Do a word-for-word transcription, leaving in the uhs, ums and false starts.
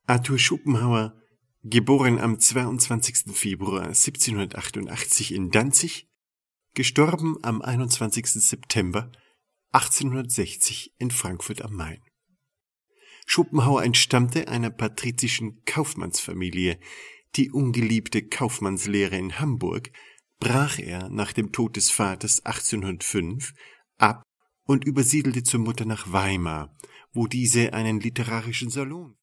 Arthur Schopenhauer, geboren am zweiundzwanzigsten Februar siebzehnhundertachtundachtzig in Danzig, gestorben am einundzwanzigsten September achtzehnhundertsechzig in Frankfurt am Main. Schopenhauer entstammte einer patrizischen Kaufmannsfamilie. Die ungeliebte Kaufmannslehre in Hamburg brach er nach dem Tod des Vaters achtzehnhundertfünf ab und übersiedelte zur Mutter nach Weimar, wo diese einen literarischen Salon